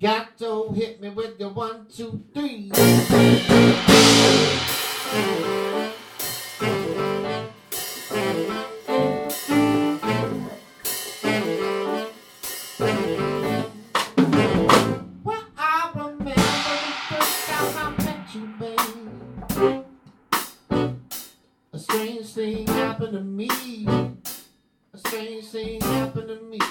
Got to hit me with your 1, 2, 3. Well, I remember the first time I met you, babe. A strange thing happened to me. A strange thing happened to me.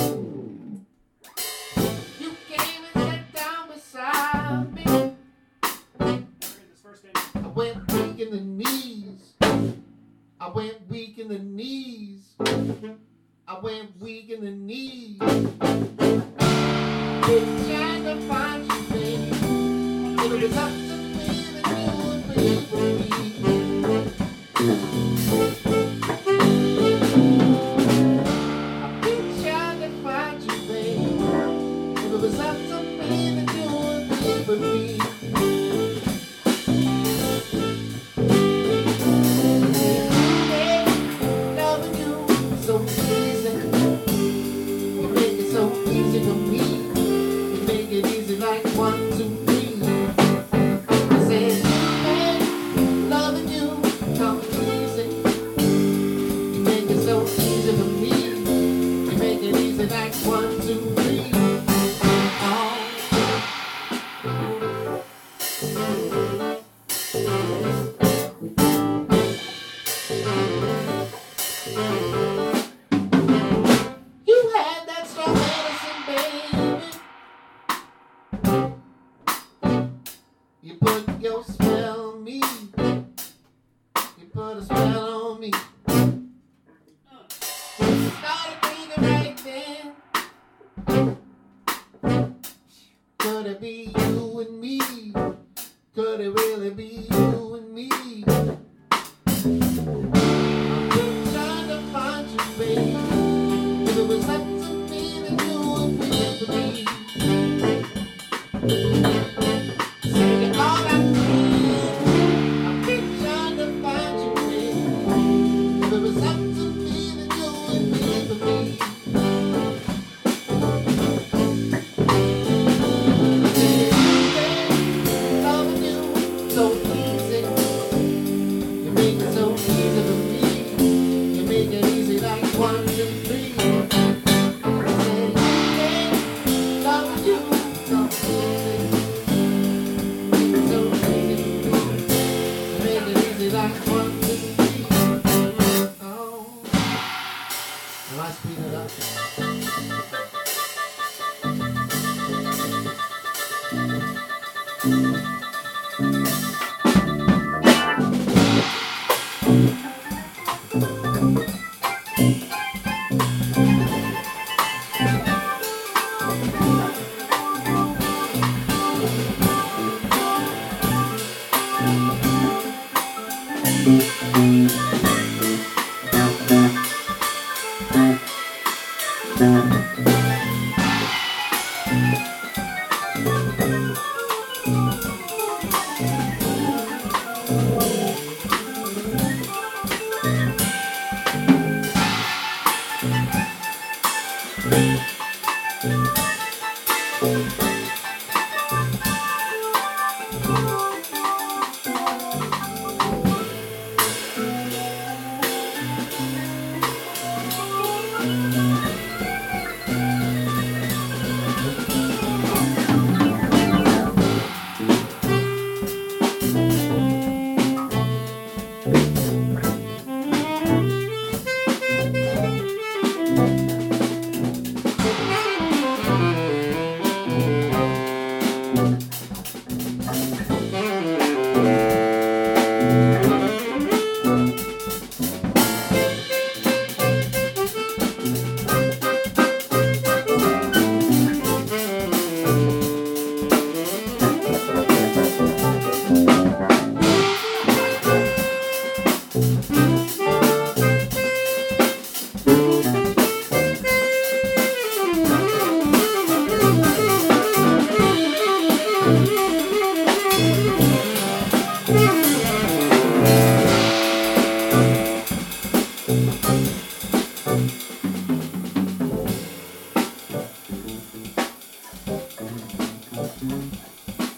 You came and sat down beside me. I went weak in the knees. I went weak in the knees. I went weak in the knees. Trying to find you, baby. If it was up to me, then you would be for me. I've been trying to find you, baby. If it was up to me, then you would be for me. Loving you so easy. You make it so easy for me. Make it easy like 1, 2, 3. I said, hey, loving you come easy. You make it so easy for me. You make it easy like 1, 2, 3. Oh. You had that strong medicine, baby. You put your spell on me. You put a spell on me. Started thinking right then. Could it be you and me? Could it really be you and me? I've been trying to find you, baby. If it was up to me, then you would be for me. Say you're all I need. I've been trying to find you, baby. If it was up to me, then you would be for me. Loving you so easy. You make it so easy for me. You make it easy like 1, 2, 3. Loving you so easy. So easy for me. You make it easy like 1, 2, 3. Oh. Now I speed it up.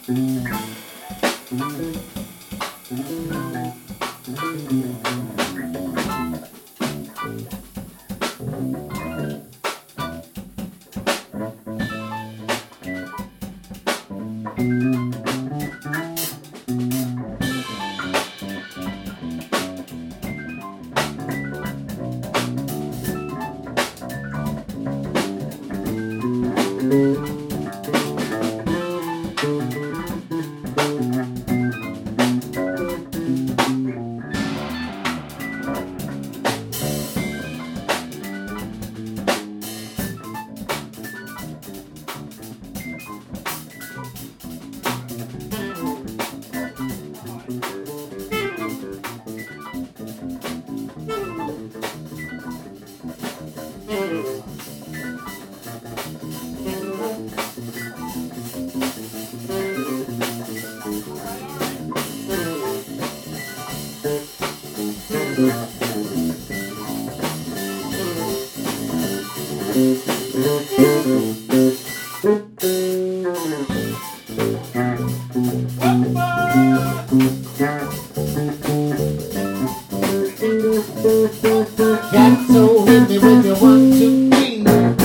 Got so hit me with your 1, 2, 3.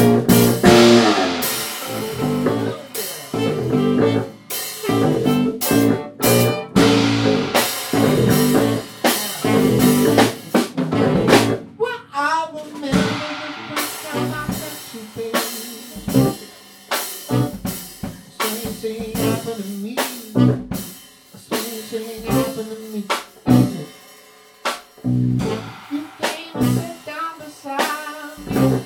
Well, I remember the first time I met you, baby. Strange thing happened to me. A strange thing happened to me. You came and sat down beside me.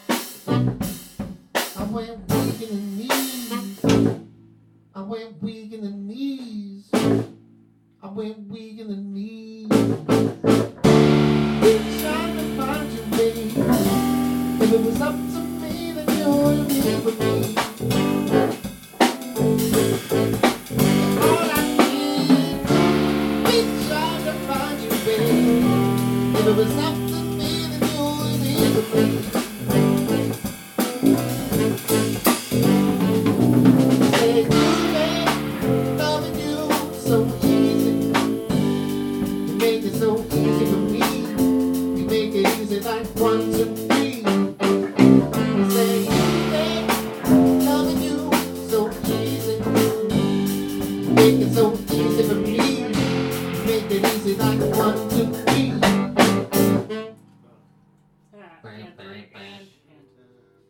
I went weak in the knees. I went weak in the knees. I went weak in the knees. Been trying to find you, baby. If it was up to me, then you would be with me. All I need. Been trying to find you, baby. If it was up to me, then you would be with me.